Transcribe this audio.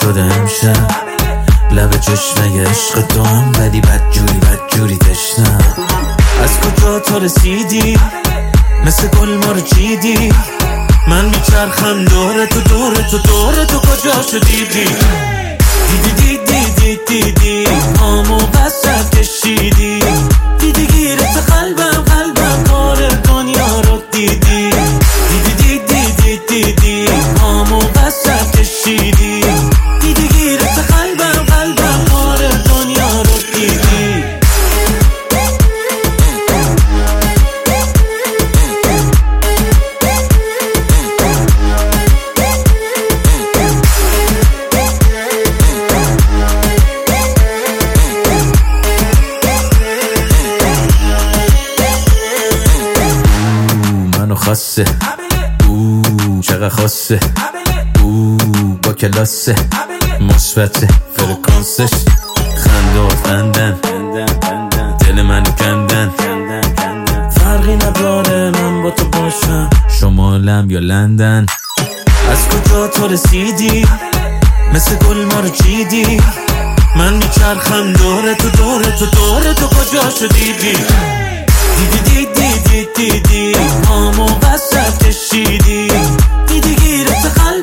شده امشب لب چشمه عشق تو هم ولی بدجوری تشنم. از کجا تو رسیدی مثل گل ما رو چیدی، من میچرخم دور تو کجا شدیدی؟ دیدی آمو بسر کشیدی، دیدی گیرت قلبم کار دنیا رو دیدی. دیدی آمو بسر کشیدی، دیدی گیرت قلبم کار دنیا رو دیدی. خاصه چقدر خاصه با کلاسه مثبت فرکانسش خنده و خندن دل منو کندن. فرقی نداره من با تو باشم شمالم یا لندن. از کجا تو رسیدی مثل گل ما رو چیدی، من میچرخم دور تو کجا شدیدی؟ دیدی آمو بسر کشیدی، دیدی گیرت قلبم